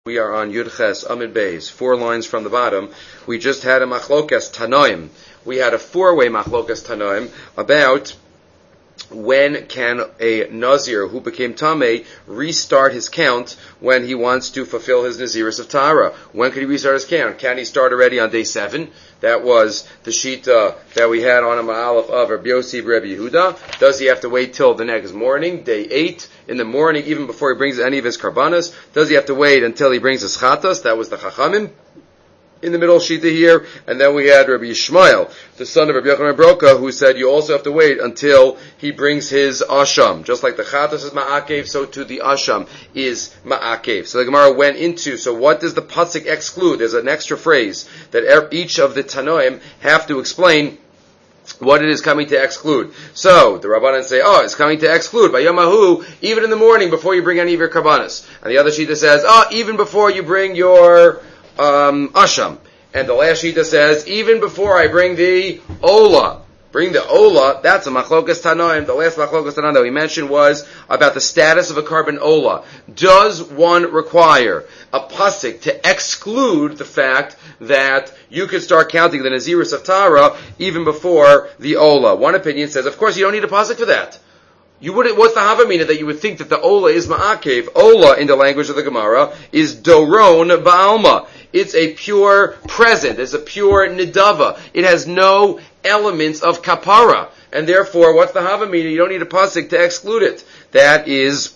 We are on Yud Ches Amid Beis, 4 lines from the bottom. We just had a machlokas Tanoim. We had a 4-way machlokas Tanoim about when can a Nazir who became Tameh restart his count when he wants to fulfill his Naziris of Tahara. When can he restart his count? Can he start already on day 7? That was the Shita that we had on a Ma'alef of Rabbi Yossi Rabbi Yehuda. Does he have to wait till the next morning, day 8, in the morning, even before he brings any of his karbanas? Does he have to wait until he brings his chatas? That was the Chachamim in the middle Shita here. And then we had Rabbi Yishmael, the son of Rabbi Yochanan Broka, who said you also have to wait until he brings his asham. Just like the chatas is ma'akev, so too the asham is ma'akev. So the Gemara went into, so what does the pasuk exclude? There's an extra phrase that each of the Tanoim have to explain what it is coming to exclude. So the Rabbanan say, it's coming to exclude by Yomahu, even in the morning before you bring any of your karbanas. And the other Shita says, even before you bring your asham. And the last Shita says, even before I bring the ola. Bring the ola, that's a machlokas tanoim. The last machlokas tanoim that we mentioned was about the status of a carbon ola. Does one require a pasuk to exclude the fact that you could start counting the Naziris of Tara even before the ola? One opinion says, of course, you don't need a pasuk for that. You wouldn't. What's the havamina that you would think that the ola is ma'akev? Ola, in the language of the Gemara, is doron ba'alma. It's a pure present. It's a pure nidava. It has no elements of kapara, and therefore, what's the havamina? You don't need a pasuk to exclude it. That is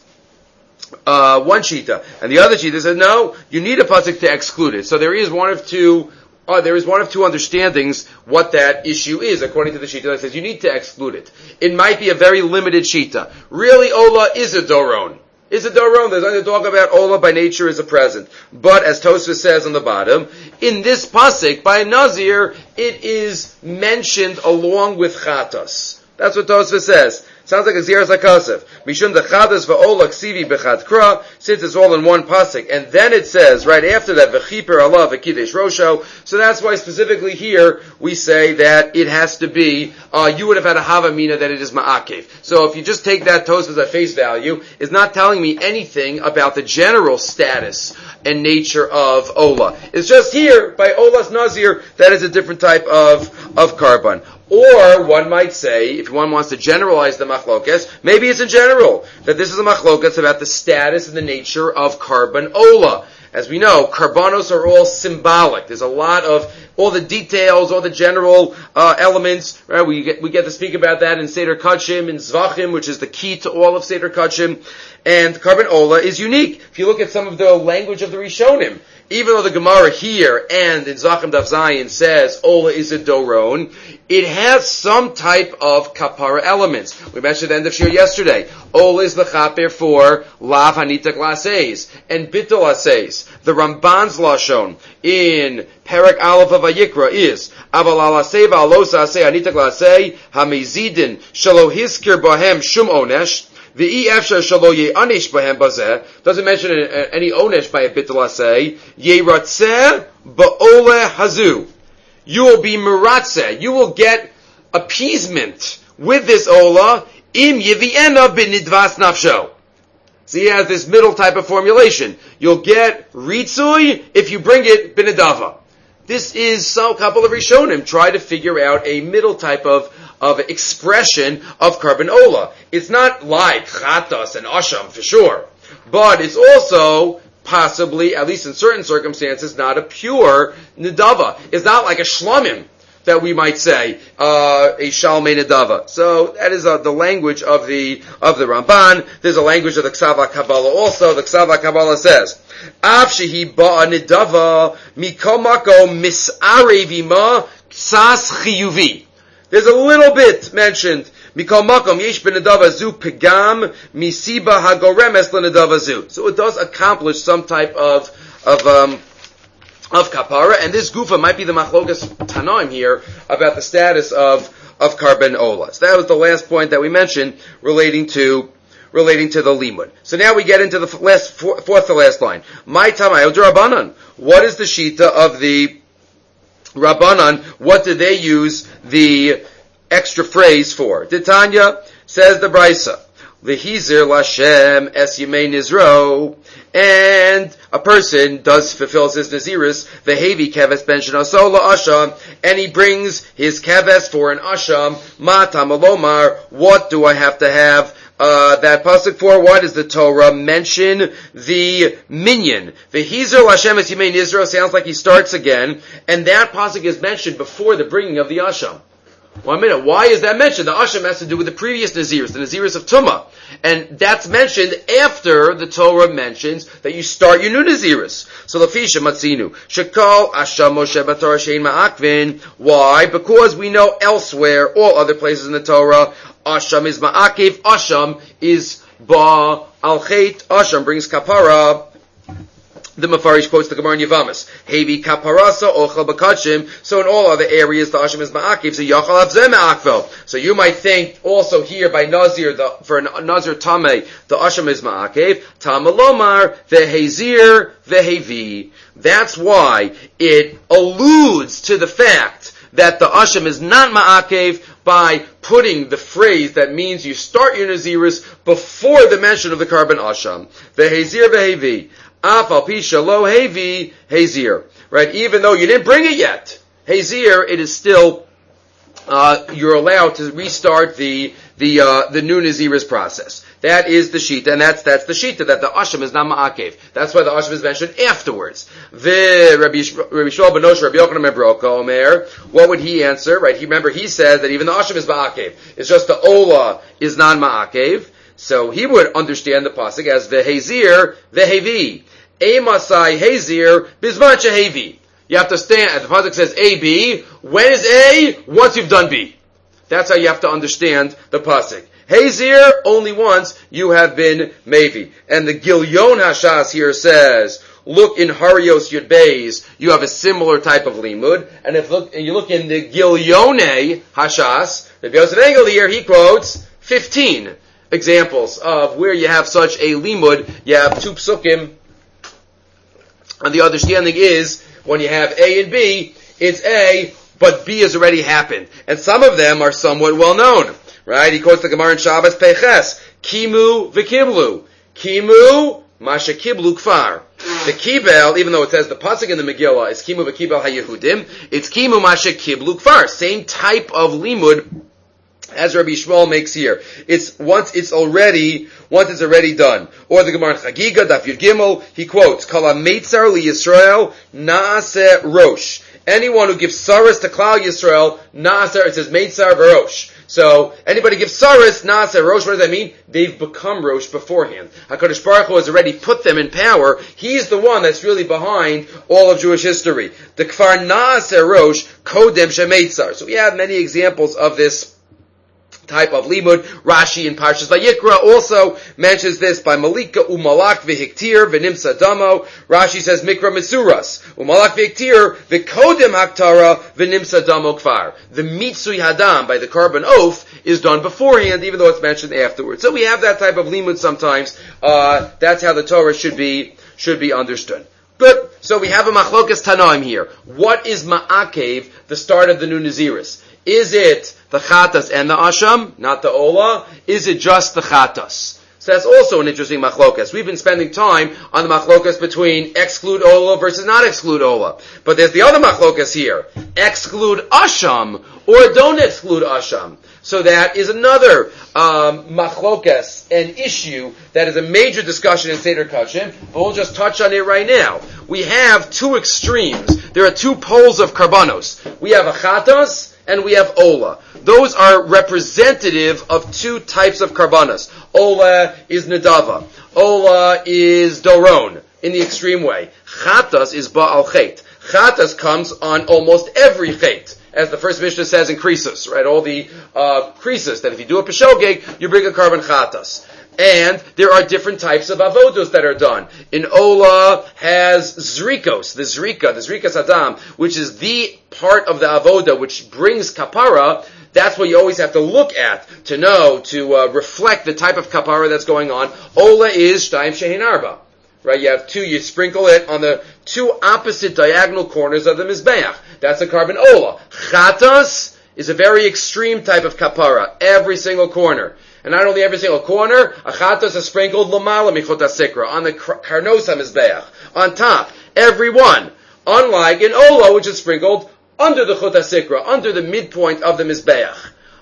one shita, and the other shita says no. You need a pasuk to exclude it. So there is one of two. There is one of two understandings what that issue is, according to the Shita that says you need to exclude it. It might be a very limited Shita. Really, Ola is a Doron. Is a Doron. There's nothing to talk about. Ola by nature is a present. But as Tosfos says on the bottom, in this pasuk, by Nazir, it is mentioned along with Chatas. That's what Tosfos says. Sounds like a Ziras HaKasef. Mishum the Chadas va'ola ksivi b'chad kra, since it's all in one pasuk. And then it says, right after that, v'chiper Allah v'kidesh rosho. So that's why specifically here, we say that it has to be, you would have had a havamina that it is ma'akev. So if you just take that Tosfos at face value, it's not telling me anything about the general status and nature of Ola. It's just here, by Ola's Nazir, that is a different type of carbon. Or one might say, if one wants to generalize the machlokas, maybe it's in general, that this is a machlokas about the status and the nature of carbon ola. As we know, carbonos are all symbolic. There's a lot of all the details, all the general elements. Right? We get to speak about that in Seder Kachim, in Zvachim, which is the key to all of Seder Kachim. And carbon ola is unique. If you look at some of the language of the Rishonim, even though the Gemara here and in Zachem Daf Zayin says Ola is a Doron, it has some type of kapara elements. We mentioned at the end of Shir yesterday. Ola is the chaper for Lav Hanita Glases and Bittul Ases. The Ramban's Lashon in Perek Aleph of Vayikra is Aval Alasei Va'alosa Asei Hanita Glase Hamezidin Shalo Hiskir Bahem Shum Onesh. The efshar shalo ye'anish b'hem bazeh doesn't mention any onesh by a bittul aseh. Yeratzeh ba'ole hazu. You will be meratzeh. You will get appeasement with this ola im yevi'ena b'nidvas nafsho. So he has this middle type of formulation. You'll get ritzui if you bring it b'nidava. This is some couple of Rishonim try to figure out a middle type of expression of carbon ola. It's not like chatas and asham for sure, but it's also possibly, at least in certain circumstances, not a pure nidava. It's not like a shlamim that we might say a shalmei nidava. So that is the language of the Ramban. There's a language of the Ksav Kabbalah also. The Ksav Kabbalah says, Av shehi ba'a nidava mikol makom mis'arei vima sas chiyuvi. There's a little bit mentioned. Mikol makom yesh b'nedava zu pegam misiba hagoremes l'nedava zu. So it does accomplish some type of kapara, and this gufa might be the machlokas tanoim here about the status of carbon ola. So that was the last point that we mentioned relating to the limud. So now we get into the fourth to last line. My tamay Rabbanan. What is the shita of the Rabbanan? What did they use the extra phrase for? Titania says the Brisa. V'hizer Lashem es yemei nizro, and a person fulfills his Naziris, v'hevi keves ben shenaso la'asham, and he brings his keves for an asham, ma tamalomar, what do I have to have that pasuk for? What does the Torah mention? The minyan. V'hizer Lashem es yemei nizro sounds like he starts again, and that pasuk is mentioned before the bringing of the asham. 1 minute. Why is that mentioned? The Asham has to do with the previous Naziris, the Naziris of Tumah. And that's mentioned after the Torah mentions that you start your new Naziris. So, Lafisha Matzinu. Shekal Asham Moshe Batorah Shein Ma'akvin. Why? Because we know elsewhere, all other places in the Torah, Asham is Ma'akiv, Asham is Ba Al-Chet, Asham brings Kapara. The Mefarish quotes the Gemara in Yavamas. Hevi kaparasa ochel bakachim. So in all other areas, the Asham is ma'akiv. So yachal avzeh ma'akvel. So you might think also here by Nazir, for Nazir Tameh, the Asham is ma'akiv. Tamalomar vehezir vehevi. That's why it alludes to the fact that the Asham is not ma'akiv by putting the phrase that means you start your Naziris before the mention of the carbon Asham. Vehezir vehevi. Afal pisha lo hevi hazir. Right? Even though you didn't bring it yet, hazir, it is still you're allowed to restart the new Naziris process. That is the shita, and that's the shita that the asham is not ma'akev. That's why the asham is mentioned afterwards. Rabbi Shmuel ben Noshe, Rabbi Yochanan ben Broka Omer. What would he answer? Right? He said that even the asham is ma'akev. It's just the ola is non ma'akev. So he would understand the pasuk as vehezir vehevi. Emasai hazir bizman shehevi. You have to stand. The pasuk says A B. When is A? Once you've done B. That's how you have to understand the pasuk. Hazir only once you have been Mevi. And the Gilyon Hashas here says, look in Harios Yud Beis, you have a similar type of limud. And if you look in the Gilyone Hashas, the Yosef Engel here, he quotes 15 examples of where you have such a limud. You have two psukim, and the understanding is when you have A and B, it's A, but B has already happened. And some of them are somewhat well known. Right? He quotes the Gemara in Shabbos Peches. Kimu v'kiblu. Kimu masha kiblu kfar. The kibel, even though it says the pasuk in the Megillah is Kimu v'kibel haYehudim, it's Kimu masha kiblu kfar. Same type of limud as Rabbi Shmuel makes here. Once it's already done. Or the Gemara in Chagiga, Daf Yud Gimel, he quotes, Kala Meitzar li Yisrael Naaseh Rosh. Anyone who gives saras to Klal Yisrael, Naaseh, it says Meitzar v'Rosh. So, anybody gives saras, Naaseh Rosh, what does that mean? They've become Rosh beforehand. HaKadosh Baruch Hu has already put them in power. He's the one that's really behind all of Jewish history. The Kfar Naaseh Rosh, Kodem Shemeitzar. So we have many examples of this type of limud. Rashi in Parshas Vayikra also mentions this by Malika umalak v'hiktir v'nimsa damo. Rashi says mikra misuras umalak v'hiktir v'kodem haktara v'nimsa damo kfar. The mitzui hadam by the carbon oath is done beforehand, even though it's mentioned afterwards. So we have that type of limud sometimes. That's how the Torah should be understood. Good. So we have a machlokas tanaim here. What is ma'akev, the start of the new Naziris? Is it the chatas and the asham, not the ola? Is it just the chatas? So that's also an interesting machlokas. We've been spending time on the machlokas between exclude ola versus not exclude ola. But there's the other machlokas here. Exclude asham or don't exclude asham. So that is another machlokas, an issue that is a major discussion in Seder Kachim, but we'll just touch on it right now. We have two extremes. There are two poles of karbanos. We have a chatas and we have ola. Those are representative of two types of karbanos. Ola is nedava. Ola is doron, in the extreme way. Chatas is ba'al chet. Chatas comes on almost every chet, as the first Mishnah says in Krisus, right? All the Krisus, that if you do a peshogeg, you bring a carbon chatas. And there are different types of avodos that are done. In Ola has zrikos, the zrikas adam, which is the part of the avoda which brings kapara. That's what you always have to look at to know, to reflect the type of kapara that's going on. Ola is shtaim shehin arba. Right, you have two, you sprinkle it on the two opposite diagonal corners of the mizbeach. That's a carbon ola. Chatas is a very extreme type of kapara, every single corner. And not only every single corner, a chatos is sprinkled lamala michot hasikra, on the karnos hamizbeach, on top, every one. Unlike an ola, which is sprinkled under the chut hasikra, under the midpoint of the mizbeach.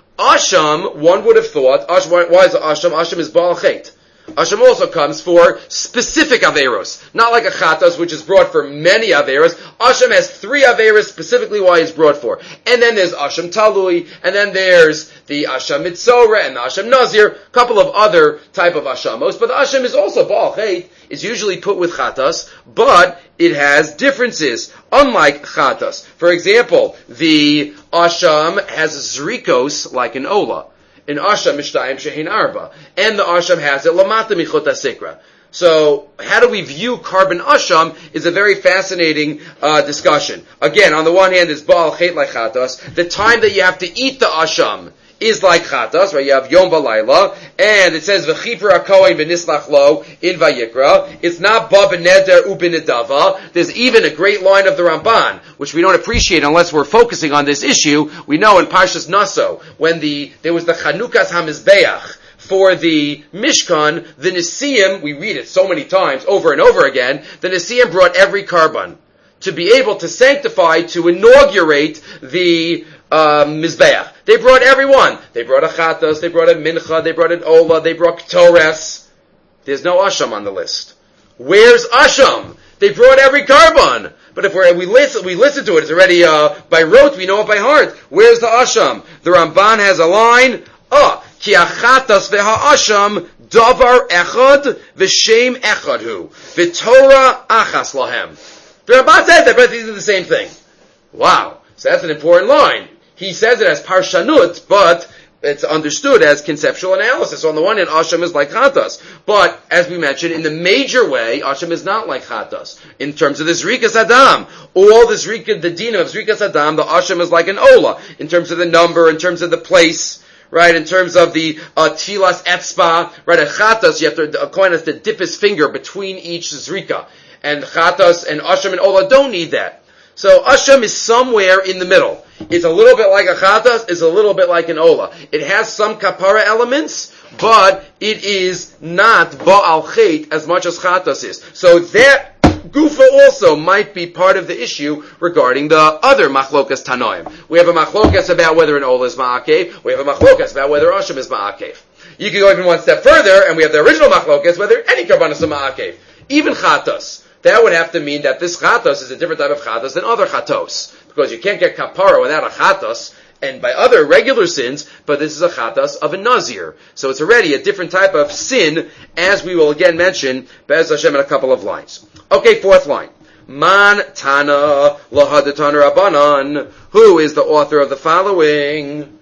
Asham, one would have thought, why is it Asham? Asham is Baal Chet. Asham also comes for specific Averos. Not like a Chatos, which is brought for many Averos. Asham has 3 Averos specifically why he's brought for. And then there's Asham Talui, and then there's the Asham Mitzora, and the Asham Nazir, a couple of other type of Ashamos. But the Asham is also Baal Chet. It's usually put with Chatos, but it has differences, unlike Chatos. For example, the Asham has Zrikos like an Ola. In Asham Mishtayim Shehin Arba. And the Asham has it Lamata Michot HaSikra. So, how do we view carbon Asham is a very fascinating discussion. Again, on the one hand, it's Baal Chet like Chatos. The time that you have to eat the Asham is like Chatas, right? You have Yom V'Layla, and it says V'chipur HaKohen V'nislach Lo in Vayikra. It's not Ba B'neder U'B'nedava. There's even a great line of the Ramban, which we don't appreciate unless we're focusing on this issue. We know in Parshas Naso, when there was the Chanukas HaMizbeach for the Mishkan, the Nesiim, we read it so many times, over and over again, the Nesiim brought every carbon to be able to sanctify, to inaugurate the Mizbeach. They brought everyone. They brought a Chatas, they brought a Mincha, they brought an Ola, they brought Ketores. There's no Asham on the list. Where's Asham? They brought every carbon. But if we listen to it, it's already by rote, we know it by heart. Where's the Asham? The Ramban has a line, Ki achatas ve'ha'asham davar echad v'shem echad hu v'torah achas lahem. The Ramban says that, but these are the same thing. Wow. So that's an important line. He says it as parshanut, but it's understood as conceptual analysis. So on the one hand, Asham is like Chatas. But, as we mentioned, in the major way, Asham is not like Chatas. In terms of the Zrikas Adam, all the din of Zrikas Adam, the Asham is like an Ola. In terms of the number, in terms of the place, right, in terms of the Tfilas Etzba, right, a Chatas, a Kohen has to dip his finger between each Zrika. And Chatas and Asham and Ola don't need that. So Asham is somewhere in the middle. It's a little bit like a Chatas, it's a little bit like an Ola. It has some kapara elements, but it is not Baal Chet as much as Chatas is. So that Gufa also might be part of the issue regarding the other Machlokas Tanoim. We have a Machlokas about whether an Ola is Ma'akev. We have a Machlokas about whether Asham is Ma'akev. You can go even one step further, and we have the original Machlokas, whether any Karbanos is Ma'akev. Even Chatas. That would have to mean that this Chatos is a different type of Chatos than other Chatos. Because you can't get Kapara without a Chatos, and by other regular sins, but this is a Chatos of a Nazir. So it's already a different type of sin, as we will again mention, Be'ez Hashem in a couple of lines. Okay, 4th line. Man Tana Lahadatan Rabbanan. Who is the author of the following?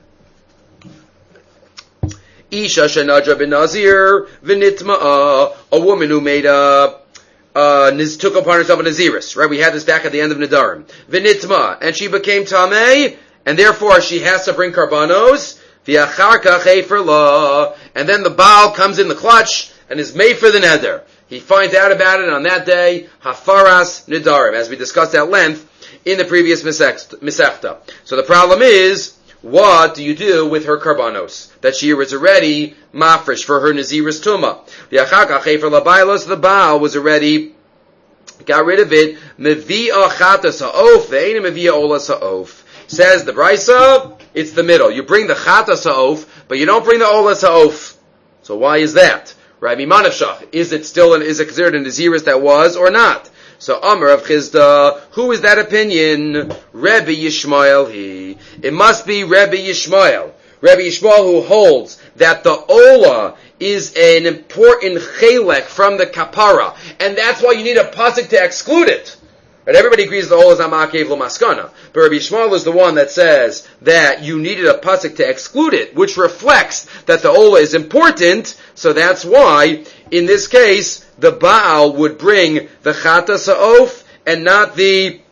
Isha Shenadra bin Nazir V'nitma'a. A woman who made took upon herself a Naziris, right? We had this back at the end of Nadarim. V'nitma, and she became Tameh, and therefore she has to bring Karbanos, v'acharka chefer la, and then the Baal comes in the clutch, and is made for the Neder. He finds out about it, and on that day, Hafaras Nadarim, as we discussed at length in the previous Masechta. So the problem is, what do you do with her karbanos? That she was already mafresh for her Naziris Tumah. The Achaka Chefer Labailos, the Baal was already got rid of it. Mevi'a Chatas Ha'of, Ve'ena Mevi'a Olas Ha'of. Says the Brisa, it's the middle. You bring the Chatas Ha'of, but you don't bring the Olas Ha'of. So why is that? Rabbi Manavshach, is it considered a Naziris that was or not? So Amar of Chizda, who is that opinion? Rebbe Yishmael It must be Rebbe Yishmael. Rebbe Yishmael who holds that the Ola is an important chelek from the kapara, and that's why you need a pasuk to exclude it. But everybody agrees the Ola is not ma'akev l'maskana. But Rebbe Yishmael is the one that says that you needed a pasuk to exclude it, which reflects that the Ola is important. So that's why, in this case, the Baal would bring the Chatas Ha'of and not the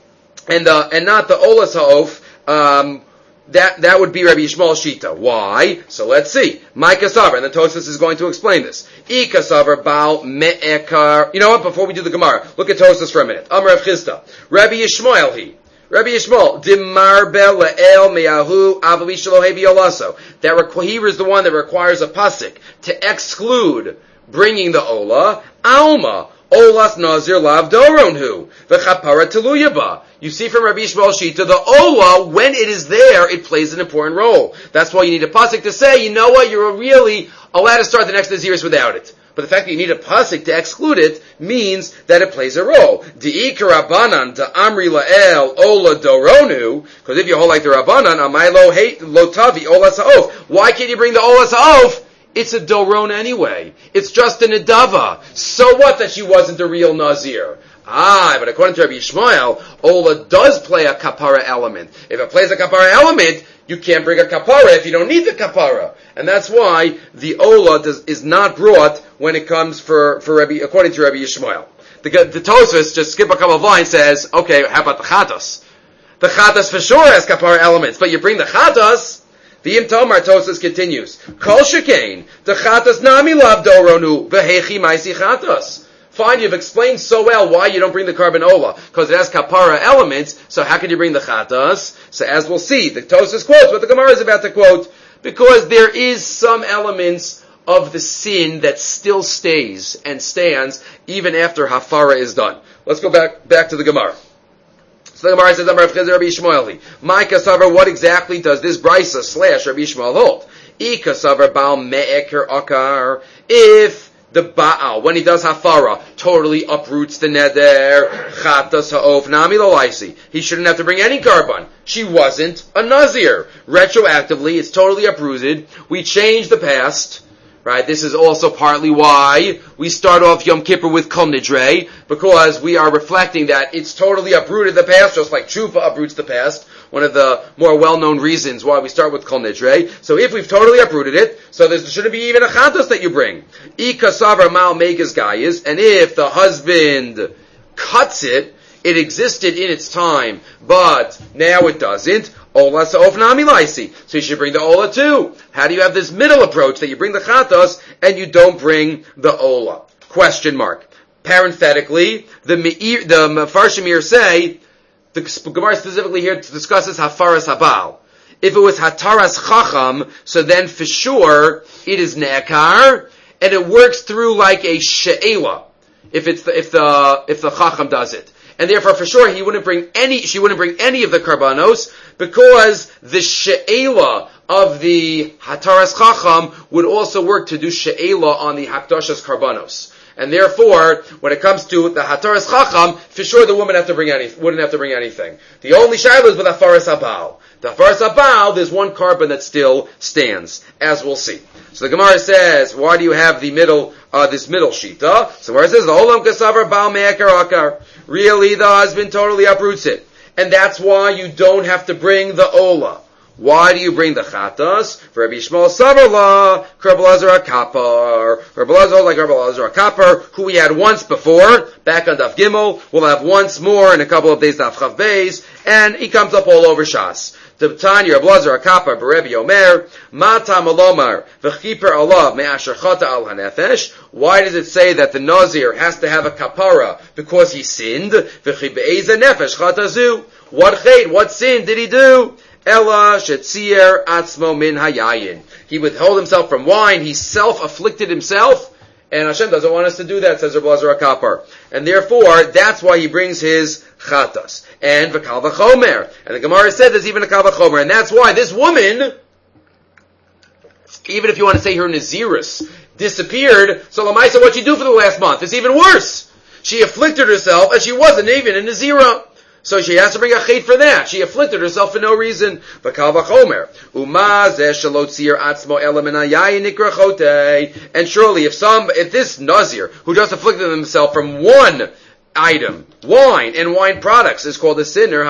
Olas Ha'of. That would be Rabbi Yishmael Shita. Why? So let's see. My Kasavar, and the Tosfos is going to explain this. I Kasavar Baal Me'ekar. You know what? Before we do the Gemara, look at Tosfos for a minute. Amar of Chizda. Rabbi Yishmael Rabbi Yishmael, Dimar Le'el Me'ahu Avavi Shalohe Biolaso. He was the one that requires a pasuk to exclude bringing the Ola. Alma. Olas Nazir Lav Doronhu. V'chapara Teluyaba. You see from Rabbi Yishmael Shita, the Ola, when it is there, it plays an important role. That's why you need a pasuk to say, you know what, you're really allowed to start the next Naziris without it. But the fact that you need a pasuk to exclude it means that it plays a role. Di'ikar Rabbanan Amri La'el Ola Doronu, because if you hold like the Rabbanan, Amai Lo Tavi Ola Sa'of. Why can't you bring the Ola Sa'of? It's a Doron anyway. It's just a Nedava. So what that she wasn't a real Nazir? But according to Rabbi Yishmael, Ola does play a kapara element. If it plays a kapara element, you can't bring a kapara if you don't need the kapara. And that's why the Ola is not brought when it comes for Rabbi, according to Rabbi Yishmael. The Tosfos, just skip a couple of lines, says, okay, how about the Chatas? The Chatas for sure has kapara elements, but you bring the Chatas. The Im Tomar Tosfos continues. Kol shekain, the Chatas nami lav doronu, v'hechi maisi Chatas. Fine, you've explained so well why you don't bring the carbon ola, because it has kapara elements, so how can you bring the chatas? So as we'll see, the Tosfos quotes what the Gemara is about to quote, because there is some elements of the sin that still stays and stands even after hafara is done. Let's go back to the Gemara. So the Gemara says, Rabbi Yishmael, my kasavar, what exactly does this brisa / Rabbi Yishmael hold? I kasavar bal me'eker akar, if the Baal, when he does hafara, totally uproots the neder, chatas ha'of nami lolaisi. He shouldn't have to bring any carbon. She wasn't a Nazir. Retroactively, it's totally uprooted. We change the past. Right? This is also partly why we start off Yom Kippur with Kol Nidrei, because we are reflecting that it's totally uprooted the past, just like Tshuva uproots the past. One of the more well-known reasons why we start with Kol Nidrei. So if we've totally uprooted it, so there shouldn't be even a chatos that you bring. Ika savar mal megas gayis, and if the husband cuts it, it existed in its time, but now it doesn't. Ola sa'of nami laisi. So you should bring the Ola too. How do you have this middle approach that you bring the chatos and you don't bring the Ola? Question mark. Parenthetically, the Mefarshim here say, the Gemara specifically here discusses hafaras habal. If it was hataras chacham, so then for sure it is ne'akar, and it works through like a she'ela. If the chacham does it. And therefore, for sure, she wouldn't bring any of the karbanos, because the she'ela of the hataras chacham would also work to do she'ela on the hakdashas karbanos. And therefore, when it comes to the hataras chacham, for sure the woman wouldn't have to bring anything. The only shayla is with hafaras habal. The hafaras habal, there's one carbon that still stands, as we'll see. So the Gemara says, why do you have the middle, this middle shita? So where it says, the olam kasavar bal me'akar akar. Really, the husband totally uproots it. And that's why you don't have to bring the ola. Why do you bring the chatas? For Rabbi Yishmael Savarla, Rabbalazar HaKapar. Rabbalazar like Rabbalazar HaKapar, who we had once before, back on Daf Gimel. We'll have once more in a couple of days Daf Chav Beis, and he comes up all over Shas. The Tanya Rabbalazar HaKapar, Berebi Omer, Mata Malomar, V'chiper Alav, Me'asher Chata Al HaNefesh. Why does it say that the Nazir has to have a kapara? Because he sinned. V'chibe'eza Nefesh Chata Zu. What chait, what sin did he do? Ella shetzier atzmo min hayayin. He withheld himself from wine. He self-afflicted himself, and Hashem doesn't want us to do that, says Rabbi Lazar HaKapar. And therefore, that's why he brings his chatas. And v'kal v'chomer. And the Gemara said there's even a kal v'chomer. And that's why this woman, even if you want to say her Naziris, disappeared, so Lamaisa, what'd she do for the last month? It's even worse. She afflicted herself, and she wasn't even a Nazira. So she has to bring a chait for that. She afflicted herself for no reason. And surely if this Nazir, who just afflicted himself from one item, wine and wine products, is called a sinner,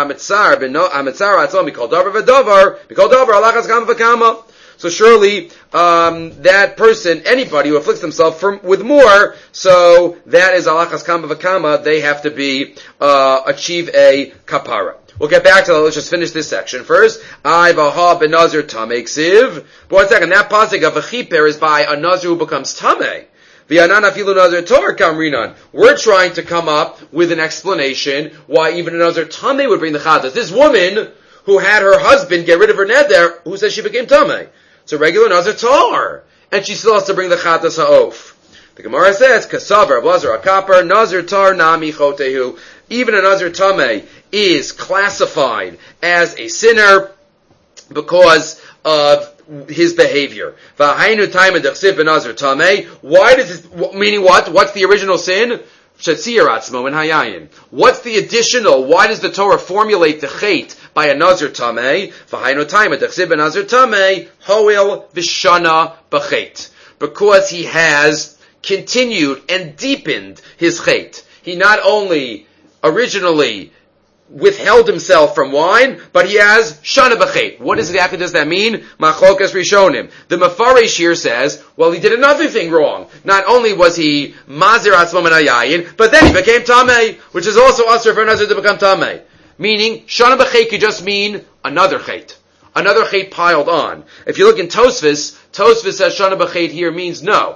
so surely that person, anybody who afflicts themselves with more, so that is alachas kama v'kama, they have to achieve a kapara. We'll get back to that. Let's just finish this section first. I v'ha benazir tamei ksiv. But 1 second, that pasuk of v'chiper is by a nazir who becomes tamei. V'yanan afilu nazir tor kamrinan. We're trying to come up with an explanation why even a nazir tameh would bring the chatas. This woman who had her husband get rid of her neder, who says she became tameh? It's a regular nazir tor, and she still has to bring the chatas ha'of. The Gemara says, Kasavar, Blazer, Akapar, Nazir Tar, Nami Chotehu. Even a Nazir Tameh is classified as a sinner because of his behavior. V'hainu time and dechsiv b'Nazir Tameh. Why does this, meaning what? What's the original sin? Shetzir atzmo and hayayin. What's the additional? Why does the Torah formulate the chait by a Nazir Tameh? V'hainu time and dechsiv b'Nazir Tameh, hoil v'shana b'chait. Because he has continued and deepened his chait. He not only originally withheld himself from wine, but he has shana b'chait. What exactly does that mean? Machlokas rishonim. The Mefarish here says, well, he did another thing wrong. Not only was he mazir atzmam and ayayin, but then he became tamei, which is also asur for a nazir to become tamei. Meaning, shana b'chait could just mean another chait. Another chait piled on. If you look in Tosfos says shana b'chait here means no.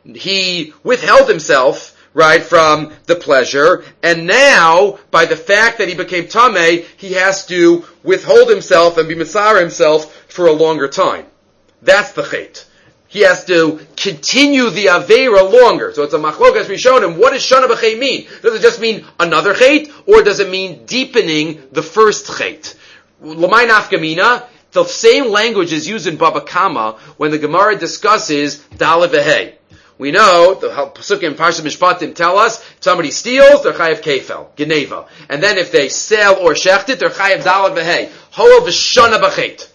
He withheld himself, right, from the pleasure, and now, by the fact that he became tamei, he has to withhold himself and be mitzara himself for a longer time. That's the chait. He has to continue the aveira longer. So it's a machlokas rishonim. What does shana b'chait mean? Does it just mean another chait, or does it mean deepening the first chait? L'may nafkamina, the same language is used in Baba Kama when the Gemara discusses Daled Vehei. We know, the Pesukim Parsha Mishpatim tell us, if somebody steals, they're chayav kefel, geneva. And then if they sell or shecht it, they're chayav daled v'hei. Hoel v'shana b'chait.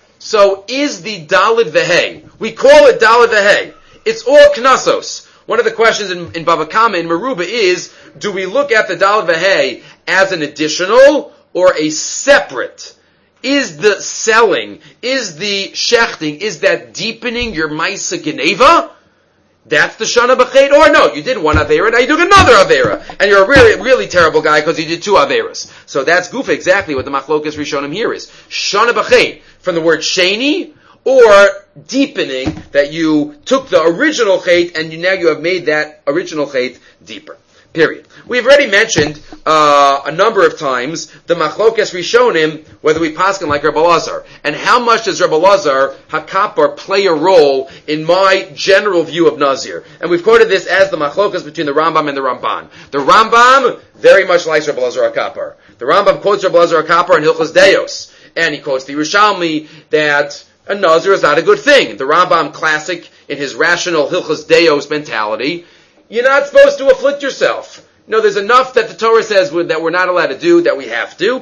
So is the daled v'hei, we call it daled v'hei. It's all knasos. One of the questions in Bava Kama, in Meruba, is, do we look at the daled v'hei as an additional or a separate? Is the selling, is the shechting, is that deepening your maisa geneva? That's the shana b'chait, or no, you did one avera, now you do another avera, and you're a really, really terrible guy because you did two averas. So that's goof exactly what the machlokas rishonim here is. Shana b'chait, from the word sheni, or deepening, that you took the original chait, and now you have made that original chait deeper. Period. We've already mentioned a number of times the machlokas rishonim, whether we paskin like Rebbe Lazar, and how much does Rebbe Lazar hakapar play a role in my general view of Nazir? And we've quoted this as the machlokas between the Rambam and the Ramban. The Rambam very much likes Rebbe Lazar hakapar. The Rambam quotes Rebbe Lazar hakapar in Hilchos Deos, and he quotes the Yerushalmi that a Nazir is not a good thing. The Rambam classic in his rational Hilchos Deos mentality. You're not supposed to afflict yourself. No, there's enough that the Torah says that we're not allowed to do, that we have to.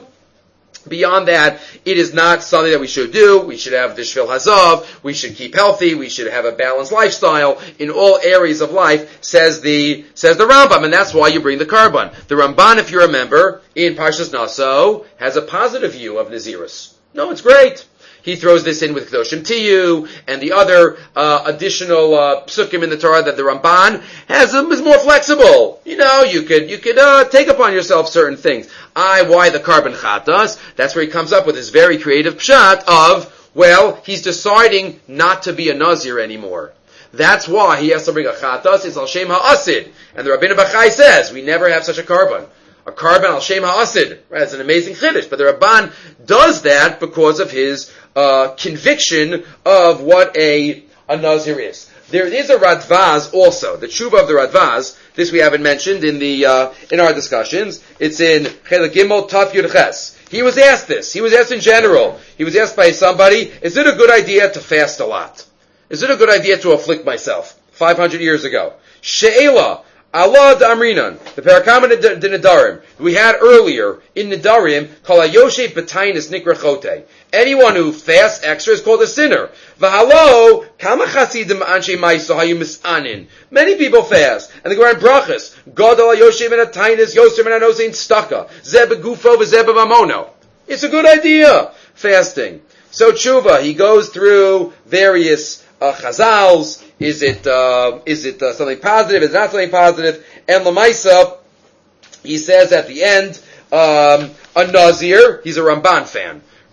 Beyond that, it is not something that we should do. We should have the Shvil Hazav. We should keep healthy. We should have a balanced lifestyle in all areas of life, says the Rambam, and that's why you bring the Karban. The Ramban, if you remember, in Parshas Naso, has a positive view of Nazirus. No, it's great. He throws this in with Kedoshim Tiyu and the other additional psukim in the Torah that the Ramban is more flexible. You know, you could take upon yourself certain things. Why the Karban Chatas? That's where he comes up with this very creative pshat of, well, he's deciding not to be a Nazir anymore. That's why he has to bring a Chatas. It's Al Shem HaAsid. And the Rabbeinu Bachai says, we never have such a Karban. A Karban Al Shem HaAsid. Right? It's an amazing chiddush. But the Rabban does that because of his conviction of what a Nazir is. There is a Radvaz also, the Tshuva of the Radvaz. This we haven't mentioned in our discussions. It's in Chelek Gimel Taf Yud Ches. He was asked this. He was asked in general. He was asked by somebody, is it a good idea to fast a lot? Is it a good idea to afflict myself? 500 years ago. She'ela. Allah Damrinan, the Parakama de Nedarim, we had earlier in Nedarim, Kol HaYoshev B'Tainis Nikra Chote. Anyone who fasts extra is called a sinner. V'halo, Kama Chasidim Anshe Maiso Hayu Misanin. Many people fast. And the Gemara in Brachas, Godol HaYoshev and Atainis, Yosef and Anosein Staka, Zeb Gufo v'Zeb Mamono. It's a good idea, fasting. So Tshuva, he goes through various chazals. Is it something positive? Is it not something positive? And Lamaisa, he says at the end, a Nazir, he's a Ramban fan.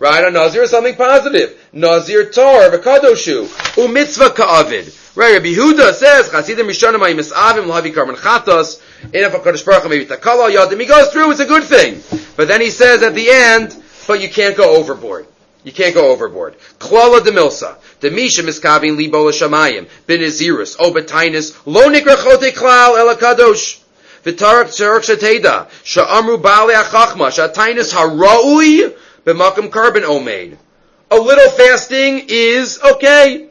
Right? A Nazir is something positive. Nazir tar v'kadoshu. U'mitzvah ka'avid. Right? Rabbi Yehuda says, Chasidim Rishonim ha'im mis'avim l'havi karban chatos. And if HaKadosh Baruch Hu maybe takala yadim, he goes through, it's a good thing. But then he says at the end, but you can't go overboard. You can't go overboard. Klala de milsa. De misha miskavin libo l'shamayim. Benazirus. Obetainis. Lo nikra chote klal el kadosh. V'tarak tzarek shateda. Sha'amru ba'alei ha'chachma. Shatainis ha'ra'ui. B'makam karban omeid. A little fasting is okay.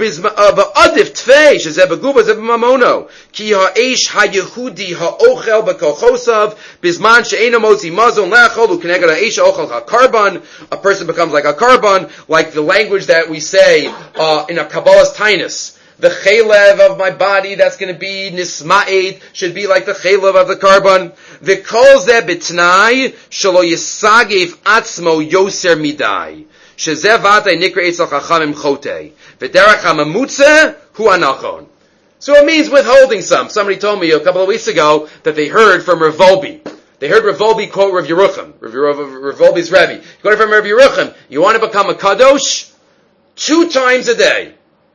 V'adif tfei. Shezeh b'guba zeh b'mamono. Ki ha'esh ha'yehudi ha'ochel b'kochosav. Bizman she'ena motzi mazon la'achol u'keneged ha'esh ha'ochel ha'karban. A person becomes like a karban, like the language that we say in a Kabbalah's tainus. The chaylev of my body that's going to be nisma'ed should be like the chaylev of the karban. The kol zeh b'tnai shelo yisagev atzmo yoser midai. Shezeh vatei nikra etzal chachamim chotei. V'derech ha'mamutze hu anachon. So it means withholding some. Somebody told me a couple of weeks ago that they heard from Rav Volbi. They heard Rav Volbi quote Rav Yerucham. Rav Volbi's Rebbe. You quoted from Rav Yerucham. You want to become a kadosh? 2 times a day.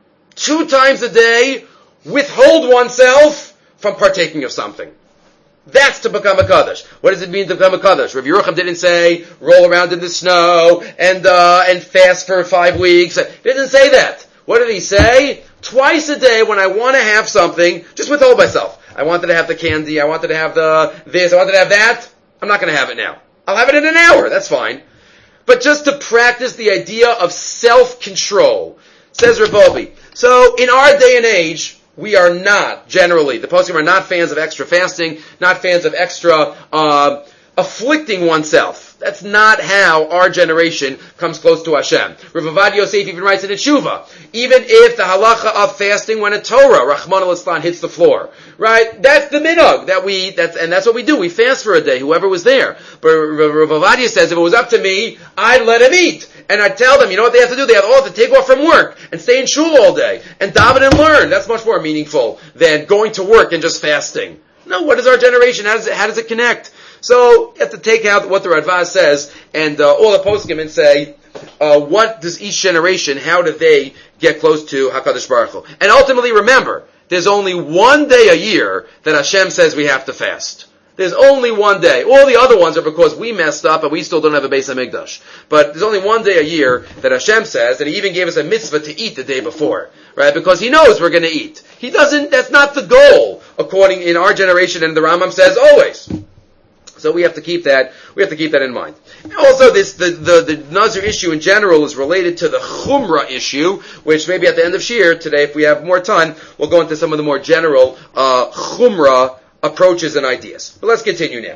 2 times a day, withhold oneself from partaking of something. That's to become a kaddish. What does it mean to become a kaddish? Rav Yerucham didn't say roll around in the snow and fast for 5 weeks. He didn't say that. What did he say? Twice a day, when I want to have something, just withhold myself. I wanted to have the candy. I wanted to have this. I wanted to have that. I'm not going to have it now. I'll have it in an hour. That's fine. But just to practice the idea of self-control, says Rav Volbi. So in our day and age, we are not, generally, the poskim are not fans of extra fasting, not fans of extra afflicting oneself. That's not how our generation comes close to Hashem. Rav Avad Yosef even writes in a tshuva, even if the halacha of fasting when a Torah, Rahman al-Islan, hits the floor, right? That's the minhag and that's what we do. We fast for a day, whoever was there. But Rav Avad says, if it was up to me, I'd let him eat. And I tell them, you know what they have to do? They have to take off from work and stay in shul all day and daven and learn. That's much more meaningful than going to work and just fasting. No, what is our generation? How does it connect? So you have to take out what the Radvaz says and all the poskim and say, what does each generation, how do they get close to HaKadosh Baruch Hu? And ultimately, remember, there's only one day a year that Hashem says we have to fast. There's only one day. All the other ones are because we messed up and we still don't have a Beis HaMikdash. But there's only one day a year that Hashem says, and He even gave us a mitzvah to eat the day before, right? Because He knows we're going to eat. He doesn't, that's not the goal, according in our generation, and the Rambam says always. So we have to keep that in mind. And also the Nazir issue in general is related to the Chumrah issue, which maybe at the end of Shir today, if we have more time, we'll go into some of the more general, Chumrah approaches and ideas. But let's continue now.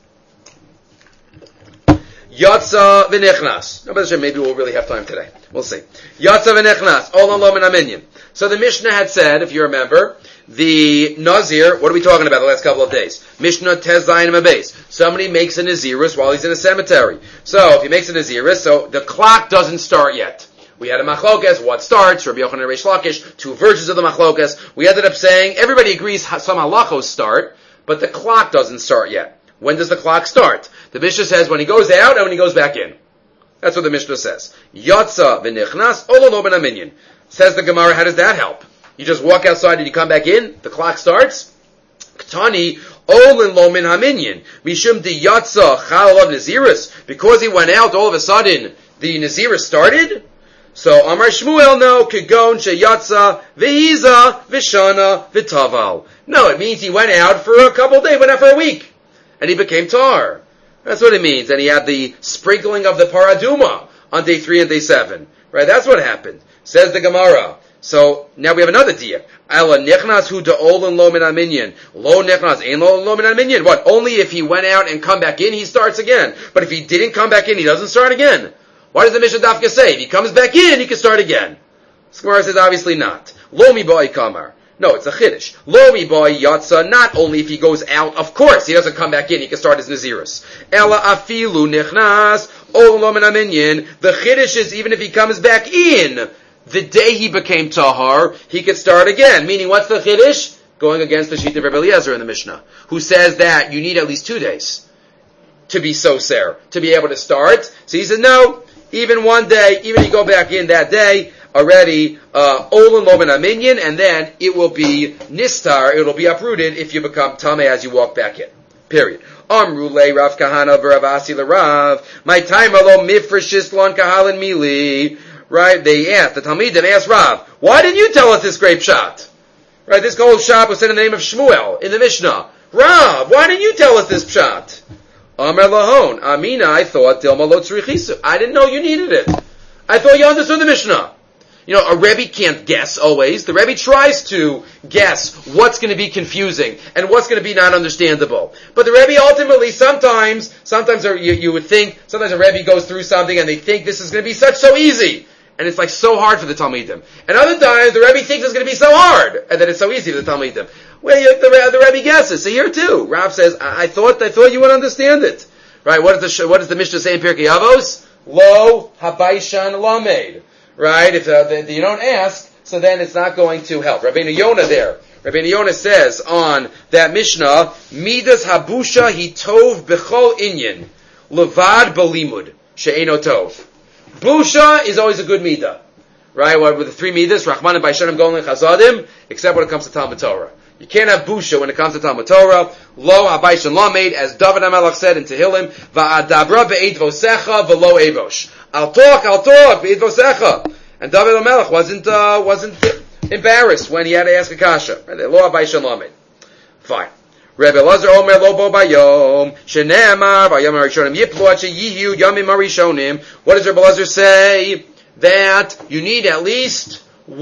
Yatsa v'nechnas. Maybe we'll really have time today. We'll see. Yatsa v'nechnas. Olam lo min haminyan. So the Mishnah had said, if you remember, the Nazir, what are we talking about the last couple of days? Mishnah Tez Zayin Mabez. Somebody makes a Nazirus while he's in a cemetery. So if he makes a Nazirus, so the clock doesn't start yet. We had a machlokas, what starts? Rabbi Yochanan and Reish Lakish, 2 versions of the machlokas. We ended up saying, everybody agrees some halachos start, but the clock doesn't start yet. When does the clock start? The Mishnah says when he goes out and when he goes back in. That's what the Mishnah says. Yatsa v'nichnas olo lo ben haminyan. Says the Gemara, how does that help? You just walk outside and you come back in, the clock starts? Ktani olin lo min haminyan. Mishum di yatsa chal alav nazirus. Because he went out, all of a sudden, the nazirus started? So Amar Shmuel, no, Kegon Sheyatza Vehiza Vishana Vitaval. No, it means he went out for a couple of days, went out for a week, and he became tar. That's what it means. And he had the sprinkling of the paraduma on day 3 and day 7. Right? That's what happened. Says the Gemara. So now we have another dia. Ala nechnas hu da'olin lo min haminyan. Lo nechnas ein lo min haminyan. What? Only if he went out and come back in, he starts again. But if he didn't come back in, he doesn't start again. Why does the Mishnah Dafka say? If he comes back in, he can start again. Gemara says obviously not. Lo mi boy kamar. No, it's a chiddush. Lo mi boy yatsa. Not only if he goes out, of course, he doesn't come back in, he can start his nazirus. Ela afilu nichnas ol lo min haminyan. The chiddush is even if he comes back in, the day he became tahar, he could start again. Meaning, what's the chiddush? Going against the sheet of Rabbi Eliezer in the Mishnah, who says that you need at least 2 days to be soser, to be able to start. So he says, no, even one day, even if you go back in that day, already, Olin Loben Aminyan, and then it will be Nistar, it will be uprooted if you become Tameh as you walk back in. Period. Amru le Rav Kahana v'Ravasi l'Rav, my time alo mifreshis lon kahalan mili. Right? They asked, the Talmidim asked Rav, why didn't you tell us this great pshat? Right? This whole shop was said in the name of Shmuel in the Mishnah. Rav, why didn't you tell us this pshat? Amar lahon, Amina, I thought Dilma lo tzrichisu. I didn't know you needed it. I thought you understood the Mishnah. You know, a Rebbe can't guess always. The Rebbe tries to guess what's going to be confusing and what's going to be not understandable. But the Rebbe ultimately, sometimes you would think, sometimes a Rebbe goes through something and they think this is going to be so easy. And it's like so hard for the Talmidim. And other times the Rebbe thinks it's going to be so hard and that it's so easy for the Talmidim. Well, the Rebbe guesses. So here too, Rav says, I thought you would understand it. Right? What does the Mishnah say in Pirkei Avos? Lo habaishan lamed. Right? If you don't ask, so then it's not going to help. Rabbeinu Yonah there. Rabbeinu Yonah says on that Mishnah, Midas habusha hi tov b'chol inyan, levad balimud, she'eno tov. Busha is always a good midah. Right? What with the three midas, Rachman and Baishanim, Golin, Chazadim, except when it comes to Talmud Torah. You can't have busha when it comes to Talmud Torah. Lo habaishan lamed, as David HaMelech said in Tehillim, va'adabra be'eit vosecha v'lo evosh. I'll talk, be'eit vosecha. And David HaMelech wasn't embarrassed when he had to ask a kasha. Lo habaishan lamed. Fine. Rebbe Lazar Omer Lobo Bayom Shenemar Bayom Harishonim Yiplu Ad Sheyihu Yamim Harishonim. What does Rebbe Lazar say? That you need at least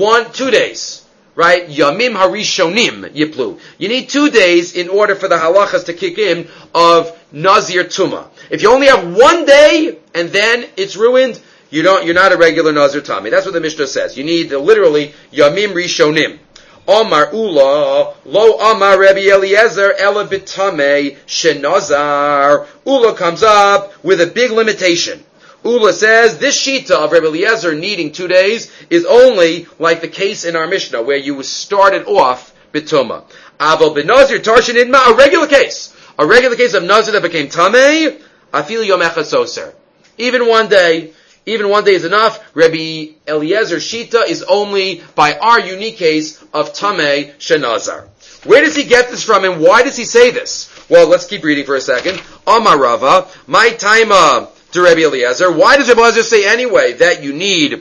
2 days. Right? Yamim Harishonim Yiplu. You need 2 days in order for the halachas to kick in of Nazir Tumah. If you only have 1 day and then it's ruined, you're not a regular Nazir Tami. That's what the Mishnah says. You need literally Yamim Rishonim. Omar Ula, lo Amar Rabbi Eliezer, ela bitame shenazar. Ula comes up with a big limitation. Ula says, this shita of Rabbi Eliezer needing 2 days is only like the case in our Mishnah, where you started off bituma. Aval benazir tarshin idma, a regular case of nazir that became tamei, afil yom echad soser. Even 1 day is enough. Rabbi Eliezer Shita is only by our unique case of Tameh Shenazar. Where does he get this from and why does he say this? Well, let's keep reading for a second. Amar Rava, my taima to Rabbi Eliezer. Why does Rabbi Eliezer say anyway that you need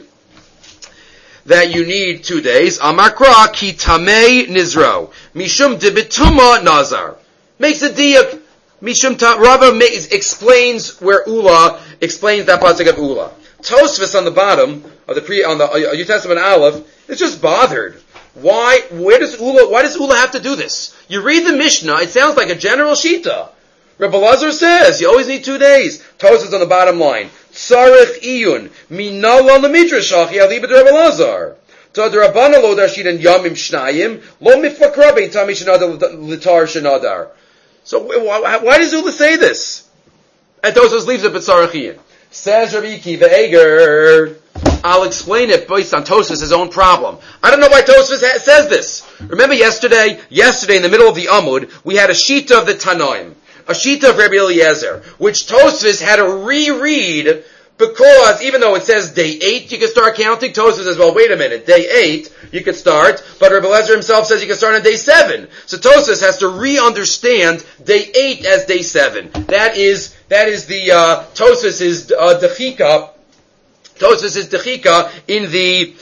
2 days? Amar Kra ki Tameh Nizro. Mishum de Betuma Nazar. Makes a diak. Rava explains where Ula explains that pasuk of Ula. Tosfos on the bottom of the New Testament Aleph is just bothered. Why does Ula have to do this? You read the Mishnah, it sounds like a general shita. Rebbe Lazar says you always need 2 days. Tosfos on the bottom line. Tzarech iyun minal on the midrashach yalibed Rebbe Lazar. To the Rabbana lo darshidan yamim shnayim lo mifakra bein tami shenadar litar shenadar. So why does Ula say this? And Tosfos leaves it but tzarech iyun. Says Rabbi Akiva Eger, I'll explain it based on Tosfos' own problem. I don't know why Tosfos says this. Remember yesterday in the middle of the Amud, we had a shita of the Tanoim, a shita of Rabbi Eliezer, which Tosfos had to reread because even though it says day 8 you can start counting, Tosfos says, well, wait a minute, day 8 you could start, but Rabbi Eliezer himself says you can start on day 7. So Tosfos has to re-understand day 8 as day 7. That is the Tosfos is dechika. Tosfos is dechika in the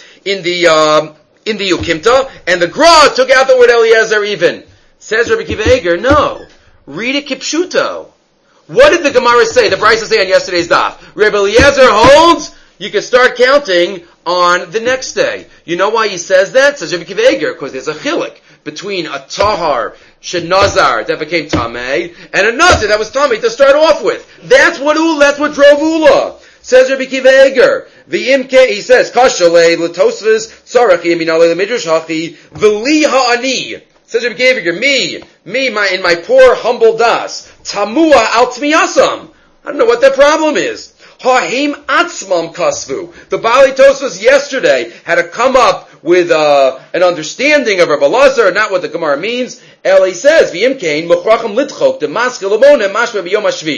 Yukimta, and the Gra took out the word Eliezer even. Says Rabbi Akiva Eger, no, read it kipshuto. What did the Gemara say? The Brisa say on yesterday's daf. Rabbi Eliezer holds you can start counting on the next day. You know why he says that? Says Rabbi Akiva Eger, because there's a chilik between a tahar shenazar that became tamei and a nazir that was tamei to start off with. That's what drove Ula. Says Rabbi Akiva Eger. The imke, he says, kashalei l'tosfos tzarech yaminalei l'midrash hachi v'li ha'ani. Says Rabbi Akiva Eger, me, in my poor humble das, tamua al tmiyasam. I don't know what their problem is. Ha'him atzmam kasvu. The Bali Tosfos yesterday had to come up with an understanding of Rabbi Lazar, not what the Gemara means. Eli says, "V'imkein mochrachim lidchok demaske lamona mashma b'yom hashvi."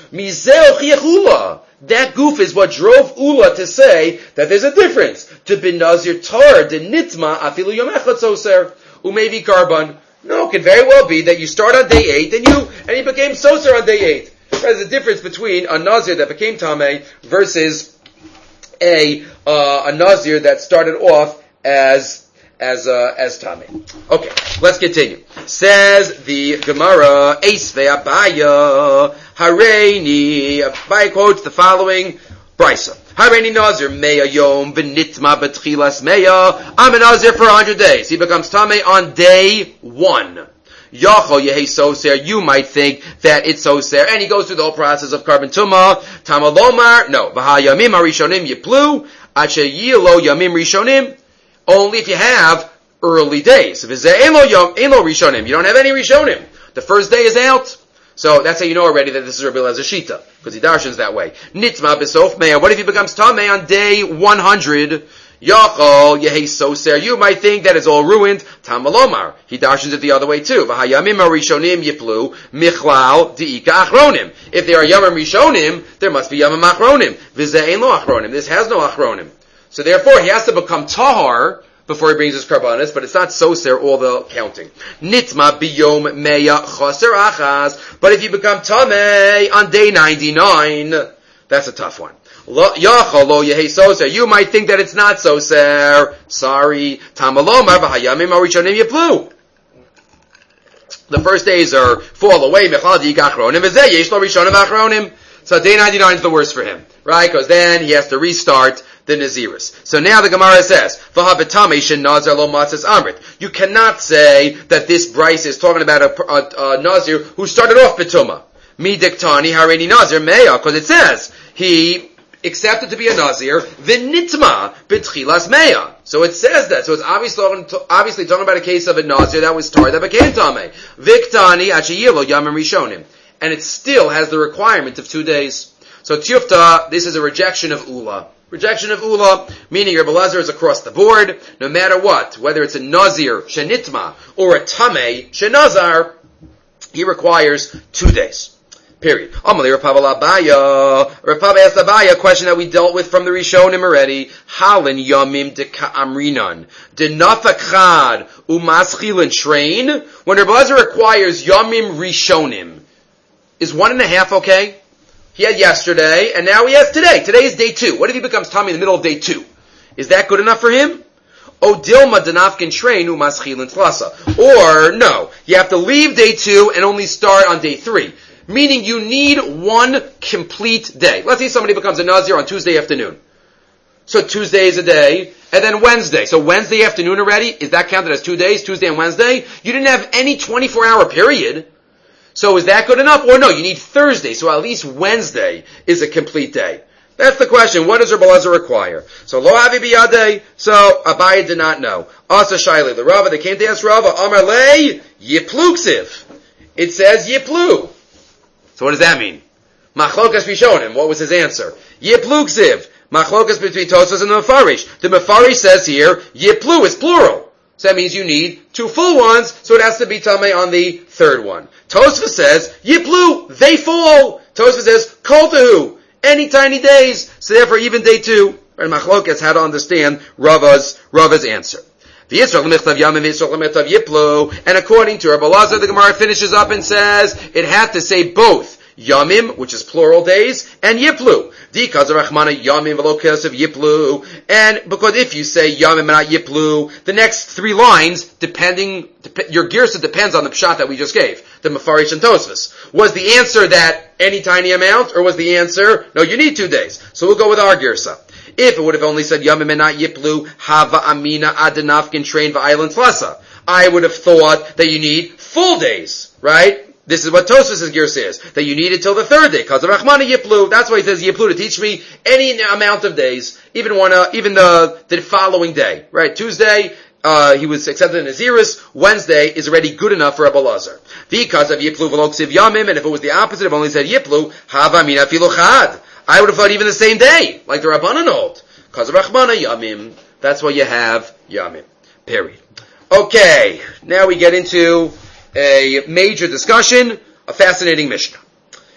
Mizeh chiach ula. That goof is what drove Ula to say that there's a difference. To bin nazir tar de nitma afilu yom echad soser umevi karban. No, it could very well be that you start on day 8 and you became soser on day 8. There's a difference between a nazir that became tamei versus a nazir that started off as tamei. Okay, let's continue. Says the Gemara, Eis ve'abaya hareini. Abaye quotes the following brisa. Hareini nazir meya yom v'nitma b'tchilas meya. I'm a nazir for 100 days. He becomes tamei on day 1. Yachol yehi soser. You might think that it's soser, and he goes through the whole process of carbon tumah. Tamalomar, no. V'hayamim harishonim yiplu. Ache yilo yamim rishonim. Only if you have early days. If it's elo rishonim, you don't have any rishonim. The first day is out. So that's how you know already that this is Rabbi Elazar Shita, because he darshans that way. Nitma b'sof meya. What if he becomes tamei on day 100? Yachol yehi soser. You might think that it's all ruined. Tamalomar. He darshans it the other way too. V'hayamim harishonim yiplu michlal diika achronim. If there are yamim rishonim, there must be yamim achronim. V'zeh ein lo achronim. This has no achronim. So therefore, he has to become tahar before he brings his karbanis, but it's not soser all the counting. Nitma biyom meya chaser achas. But if you become tamei on day 99, that's a tough one. Yachal lo yehi soser. You might think that it's not soser. Sorry. Tamalomar v'hayamim harishonim yiplu. The first days are fall away. Mechal di'ik achronim v'zeh yesh lo rishonim achronim. So day 99 is the worst for him, right? Because then he has to restart the Naziris. So now the Gemara says, you cannot say that this Bryce is talking about a Nazir who started off Betuma. Mi diktani hareini Nazir meya, because it says he accepted to be a Nazir, v'nitma b'tchilas meya. So it says that. So it's obviously talking about a case of a Nazir that was tar that became tamei. Viktani achiyilo yamim rishonim. And it still has the requirement of 2 days. So Tiyufta, this is a rejection of Ula. Rejection of Ula, meaning Rabbi Elazar is across the board, no matter what, whether it's a Nazir, Shenitma, or a Tamei, Shenazar, he requires 2 days. Period. Amalei Rav Papa Abaya. Rav Papa asked Abaya a question that we dealt with from the Rishonim already. Halin yamim de ka'amrinan. De nafakad umaschilin train. When Rabbi Elazar requires yamim rishonim, is 1.5 okay? He had yesterday, and now he has today. Today is day 2. What if he becomes tamei in the middle of day 2? Is that good enough for him? O dilma denafkin train umaschilin tlasa. Or, no, you have to leave day 2 and only start on day 3. Meaning you need 1 complete day. Let's say somebody becomes a Nazir on Tuesday afternoon. So Tuesday is a day, and then Wednesday. So Wednesday afternoon already, is that counted as 2 days? Tuesday and Wednesday? You didn't have any 24-hour period. So is that good enough? Or no, you need Thursday, so at least Wednesday is a complete day. That's the question. What does Rabbi Elazar require? So lo avi biyadei. So Abaye did not know. Asa shaili the Rava. They came to ask Rava. Amar lei yipluksiv. It says yiplu. So what does that mean? Machlokas rishonim. What was his answer? Yipluksiv. Machlokas between Tosfos and the Mefarish. The Mefarish says here yiplu is plural. So that means you need 2 full ones, so it has to be tamei on the 3rd one. Tosfos says, Yiplu, they fall. Tosfos says, Koltahu, any tiny days. So therefore, even day 2, and Machlokas had to understand Rava's answer. And according to Rabbi Elazar, the Gemara finishes up and says, it had to say both. Yamim, which is plural days, and Yiplu. Because of Rachmana Yamim v'lo of Yiplu. And because if you say Yamim and not Yiplu, the next 3 lines, your girsa depends on the pshat that we just gave. The Mefarish and Tosfos. Was the answer that any tiny amount, or was the answer, no, you need 2 days. So we'll go with our girsa. If it would have only said Yamim and not Yiplu, Hava Amina Adanafkin Train Va'island Tlasa. I would have thought that you need full days, right? This is what Tosfos' gear says, that you need it till the 3rd day, because of Rachmana Yiplu. That's why he says Yiplu, to teach me any amount of days, even the following day, right? Tuesday, he was accepted in Naziris. Wednesday is already good enough for Rabbi Elazar. Because of Yiplu v'loksiv yamim, and if it was the opposite, if only said Yiplu, hava mina filu chad. I would have thought even the same day, like the Rabbanan hold. Because of Rachmana Yamim, that's why you have Yamim. Period. Okay, now we get into a major discussion, a fascinating Mishnah.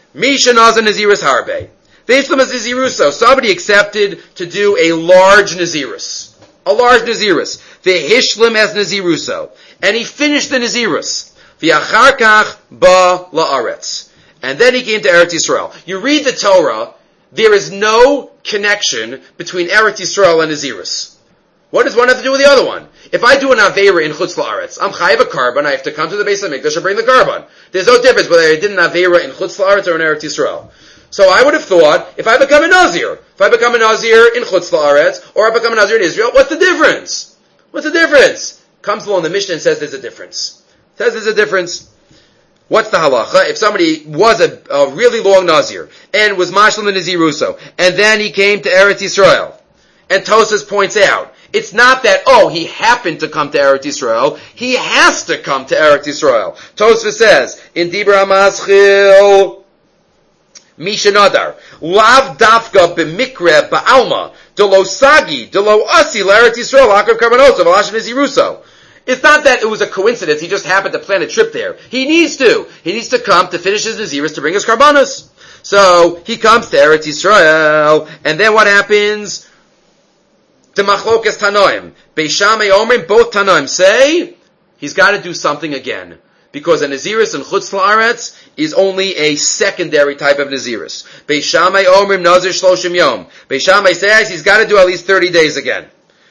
Misha Nazir Naziris Harbe. Veislam as Naziruso. Somebody accepted to do a large Nazirus. A large Nazirus. Vehishlim as Naziruso. And he finished the Nazirus. V'acharkach ba la'aretz. And then he came to Eretz Yisrael. You read the Torah, there is no connection between Eretz Yisrael and Nazirus. What does one have to do with the other one? If I do an Aveira in Chutz La'aretz, I'm chayiv a carbon, I have to come to the Beis HaMikdash and bring the carbon. There's no difference whether I did an Aveira in Chutz La'aretz or in Eretz Yisrael. So I would have thought, if I become a Nazir in Chutz La'aretz, or I become a Nazir in Israel, what's the difference? What's the difference? Comes along the Mishnah and says there's a difference. What's the halacha? If somebody was a really long Nazir, and was mashlim the Naziruso, and then he came to Eretz Yisrael, and Tosas points out, it's not that, he happened to come to Eretz Yisrael. He has to come to Eretz Yisrael. Tosfos says, in Dibra Maschil, Misha Nadar, Lav Dafka b'mikre ba'alma, Delo Sagi, Delo Asi, Eretz Yisrael, Akav Karbanosov, Alash Naziruso. It's not that it was a coincidence, he just happened to plan a trip there. He needs to come to finish his Nazirus to bring his Karbanos. So, he comes to Eretz Yisrael, and then what happens? The Machlokas Tanoim. Beishamei Omrim, both Tanoim say, he's got to do something again. Because a Nazirus in Chutz La'aretz is only a secondary type of Nazirus. Beishamei Omrim, Nazir Shloshim Yom. Beishamei says he's got to do at least 30 days again.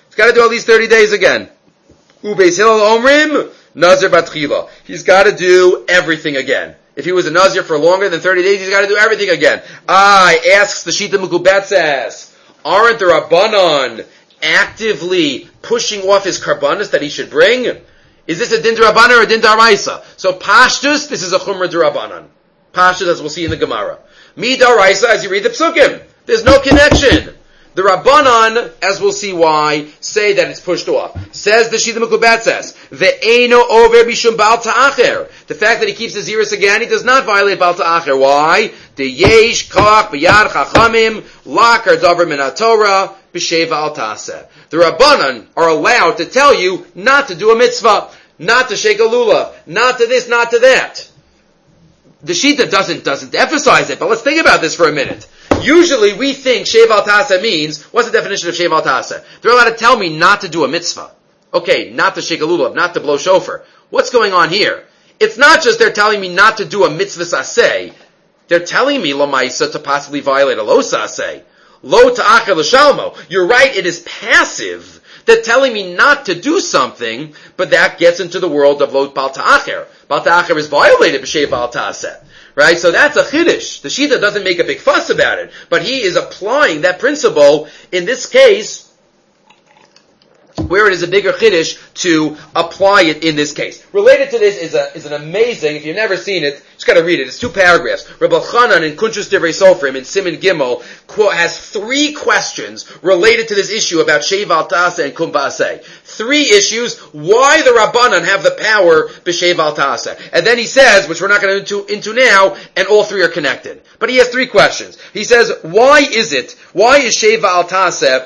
Ubeis Hillel Omrim, Nazir Batchila. He's got to do everything again. If he was a Nazir for longer than 30 days, he's got to do everything again. Asks the Shita Mekubetzes, aren't the Rabbanon actively pushing off his karbanis that he should bring? Is this a din d'Rabbanan or a din d'Oraisa? So Pashtus, this is a chumrah d'Rabbanan. Pashtus, as we'll see in the Gemara. Mi d'Oraisa, as you read the Psukim. There's no connection. The Rabbanan, as we'll see why, say that it's pushed off. Says the Shita Mekubetzes, Ve'eno over bishum Baal Ta'acher. The fact that he keeps the Nazirus again, he does not violate Baal Ta'acher. Why? The Yesh Koach B'yad Chachamim Lakar Davar Min HaTorah B'Sheva Al Taseh. The Rabbanan are allowed to tell you not to do a mitzvah, not to shake a lulav, not to this, not to that. The Shita doesn't emphasize it, but let's think about this for a minute. Usually we think Shev Al Taseh means, what's the definition of Shev Al Taseh? They're allowed to tell me not to do a mitzvah. Okay, not to shake a lulav, not to blow shofar. What's going on here? It's not just they're telling me not to do a mitzvah saseh. They're telling me lamaisa to possibly violate a lo saseh. Lo ta'acher l'shalmo. You're right, it is passive. They're telling me not to do something, but that gets into the world of lo bal ta'acher. Bal ta'acher is violated b'shei bal ta'aseh. Right? So that's a chiddush. The Shita doesn't make a big fuss about it, but he is applying that principle in this case, where it is a bigger chiddush to apply it in this case. Related to this is an amazing, if you've never seen it, just gotta read it. It's 2 paragraphs. Rabbi Chanan in Kuntrus Divrei Sofrim in Siman Gimel has 3 questions related to this issue about Sheiv Al Taseh and Kum Ba'aseh. 3 issues, why the Rabbanan have the power b'Sheiv Al Taseh. And then he says, which we're not going to into now, and all 3 are connected. But he has 3 questions. He says, why is Sheiv Al Taseh,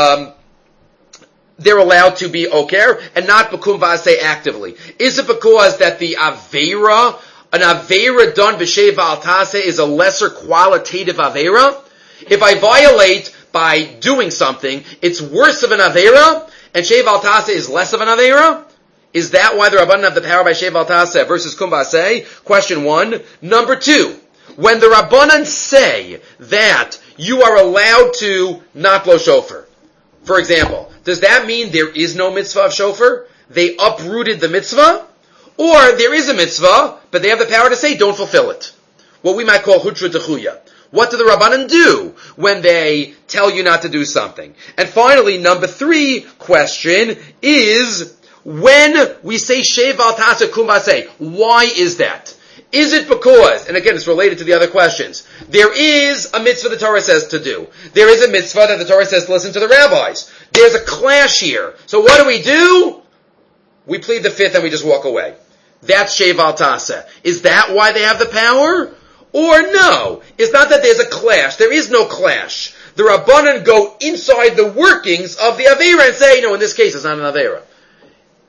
they're allowed to be oker and not b'kum v'aseh actively? Is it because that the aveira, an aveira done b'sheiv al taseh, is a lesser qualitative aveira? If I violate by doing something, it's worse of an aveira, and sheiv al taseh is less of an aveira? Is that why the Rabbanan have the power by sheiv al taseh versus kum v'aseh? Question 1. Number 2. When the Rabbanan say that you are allowed to not blow shofar, for example, does that mean there is no mitzvah of shofar? They uprooted the mitzvah? Or there is a mitzvah, but they have the power to say, don't fulfill it. What we might call hutra dechuya. What do the Rabbanan do when they tell you not to do something? And finally, number 3 question is, when we say sheiv al taseh kum v'aseh, why is that? Is it because, and again it's related to the other questions, there is a mitzvah the Torah says to do. There is a mitzvah that the Torah says to listen to the rabbis. There's a clash here. So what do? We plead the 5th and we just walk away. That's sheiv al taseh. Is that why they have the power? Or no, it's not that there's a clash. There is no clash. The Rabbanan go inside the workings of the Aveira and say, no, in this case it's not an Aveira.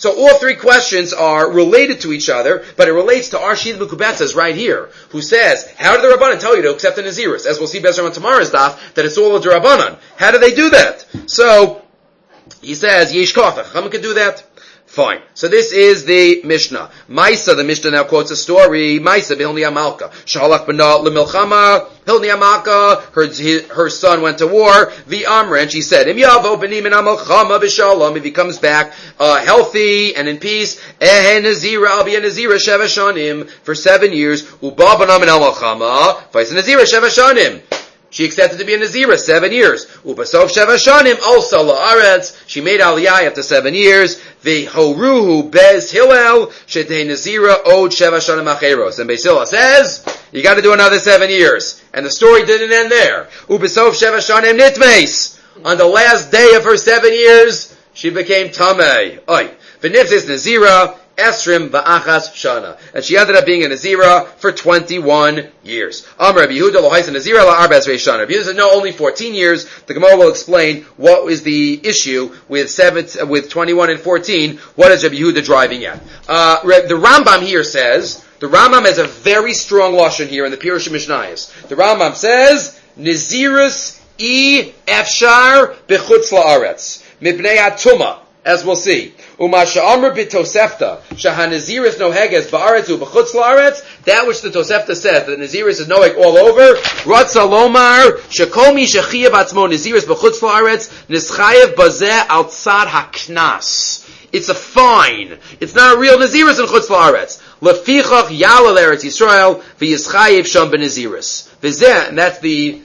So all three questions are related to each other, but it relates to our Shid Mukubetzes right here, who says, how did the Rabbanan tell you to accept the Naziris? As we'll see better on tomorrow's daf, that it's all a Rabbanan. How do they do that? So, he says, Yesh Kofa, Chachamim can do that. Fine. So this is the Mishnah. Maisa, the Mishnah now quotes a story. Maisa, Hilni Amalka. Shalach b'na l'milchama. Hilni Amalka, her son went to war. The Amra, and she said, Im yavo b'ni min amalchama b'shalom. If he comes back, healthy and in peace, Nazira, I'll be a Nazira sheva shanim for 7 years. Uba b'na min amalchama. Vayis Nazira sheva shanim. She accepted to be a Nazira 7 years. Ubasov Sheva Shanim also la'aretz. She made Aliyah after 7 years. The Horuhu Bez Hillel Shetei Nazira Od Sheva Shanim Acheros. And Beis Hillel says, you got to do another 7 years. And the story didn't end there. Ubasov Sheva Shanim Nitmeis. On the last day of her 7 years, she became Tamei. Oy. V'nifzis Nazira. Esrim Va'achas Shana. And she ended up being a Nazira for 21 years. Amr Rabbi Yehuda Lohais Nazira La'arbez Shana. Rabbi Yehuda said, no, only 14 years. The Gemara will explain what is the issue with 21 and 14. What is Rabbi Yehuda driving at? The Rambam here says, the Rambam has a very strong lashon here in the Pirush Mishnayos. The Rambam says, Nazirus efshar b'chutz la'aretz. Mibnei atuma. As we'll see. Umasha Amr b'Tosefta, Shahanaziris noheges ba'aretzu b'chutz la'aretz, that which the Tosefta says, that Naziris is noheg all over, Ratza Lomar, Shekomi Shechiyav Atzmo Naziris b'chutz la'aretz, Nischayev bazeh al tzad haknas. It's a fine. It's not a real Naziris in chutz la'aretz. Lefichach yalal eretz Yisrael, v'yischayev sham b'Naziris. V'zeh, and that's the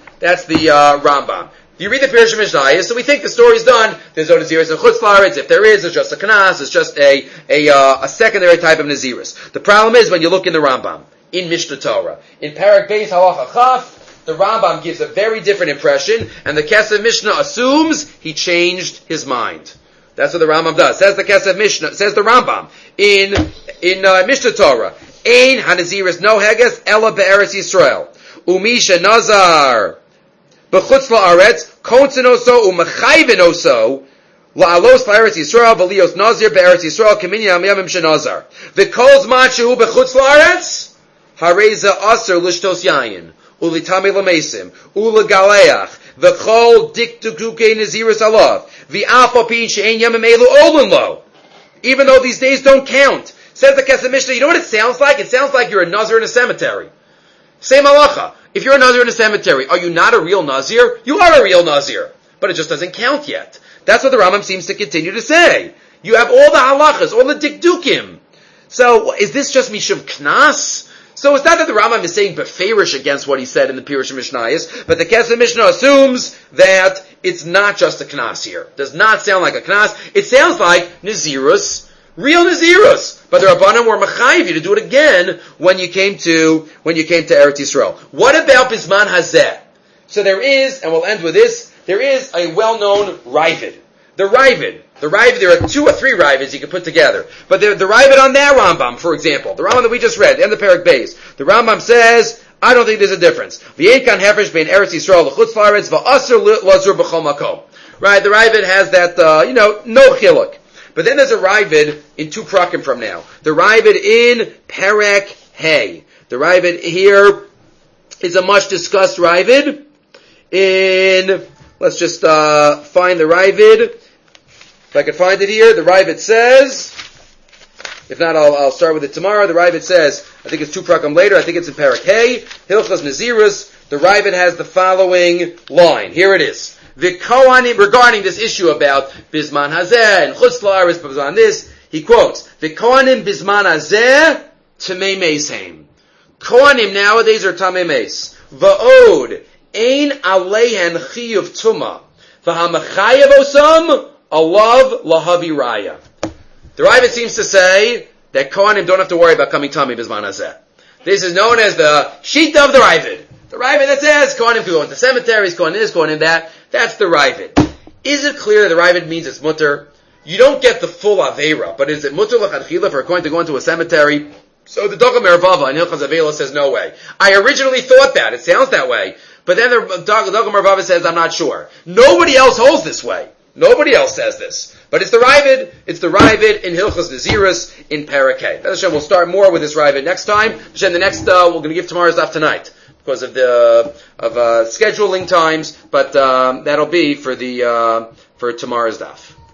Rambam. You read the Pirush Mishnayos, so we think the story's done. There's no Naziris in Chutz La'aretz. If there is, it's just a Kanas. It's just a secondary type of Naziris. The problem is when you look in the Rambam, in Mishnah Torah, in Parak Beis Halacha Chaf, the Rambam gives a very different impression, and the Kesef Mishnah assumes he changed his mind. That's what the Rambam does. Says the Kesef Mishnah, says the Rambam, in Mishnah Torah, Ein HaNaziris no heges ela be'eretz Yisrael. Umisha Nazar b'chutz la'aretz, kontzenoso u'mechayvenoso, la'alos la'aretz Yisrael, v'lios nazir be'eretz Yisrael, k'minyan yamim shenazar. V'kolz machu b'chutz la'aretz, hareza aser lishtos yayin, u'litami l'mesim, u'legaleach, v'chol diktukukei naziris alav, v'alfa pin she'en yamim elu olin lo. Even though these days don't count. Says the Kesef Mishnah, you know what it sounds like? It sounds like you're a nazir in a cemetery. Same halacha. If you're a Nazir in a cemetery, are you not a real Nazir? You are a real Nazir. But it just doesn't count yet. That's what the Rambam seems to continue to say. You have all the halachas, all the dikdukim. So, is this just Mishum Knas? So it's not that the Rambam is saying beferish against what he said in the Pirush Mishnayos, but the Kesef Mishnah assumes that it's not just a Knas here. It does not sound like a Knas. It sounds like Nazirus. Real Nazirus. But the Rabbanan were mechayiv you to do it again when you came to Eretz Yisrael. What about Bisman Hazeh? So there is, and we'll end with this, there is a well-known Ravid. The Ravid, there are 2 or 3 Ravids you can put together. But the Ravid on that Rambam, for example, the Rambam that we just read, the end of Parak Beis, the Rambam says, I don't think there's a difference. V'yein kan hefresh bein Eretz Yisrael l'chutz la'aretz v'aser lazur b'chol makom. Right, the Ravid has that, no chiluk. But then there's a Ravid in 2 prakim from now. The Ravid in Perek Hey. The Ravid here is a much discussed Ravid. Let's just find the Ravid. If I can find it here, the Ravid says, if not, I'll start with it tomorrow. The Ravid says, I think it's 2 prakim later, I think it's in Perek Hey, Hilchos Nazirus. The Ravid has the following line. Here it is. The Kohanim, regarding this issue about Bisman Hazeh and Chutz La'aretz, on this, he quotes, the Kohanim Bisman Hazeh, Tamei Meis Heim. Kohanim nowadays are Tamei Meis. Va'od, Ein Aleihen Chiyuv Tuma. V'hamachayev Osam, Alav Lahavi Raya. The Ravid seems to say that Kohanim don't have to worry about coming Tamei Bisman Hazeh. This is known as the Shita of the Ravid. The Ravid that says Kohanim can go into cemeteries, Kohanim this, Kohanim that. That's the Ravid. Is it clear that the Ravid means it's mutter? You don't get the full Aveira, but is it mutter l'chadchila for a Kohen to go into a cemetery? So the Dogam Mervava in Hilchas Avela says no way. I originally thought that. It sounds that way. But then the Dogam Mervava says I'm not sure. Nobody else holds this way. Nobody else says this. But it's the Ravid in Hilchos Naziris in Parakeh. Hashem, we'll start more with this Ravid next time. Hashem, we're going to give tomorrow's daf tonight because of scheduling times, but that'll be for tomorrow's daf.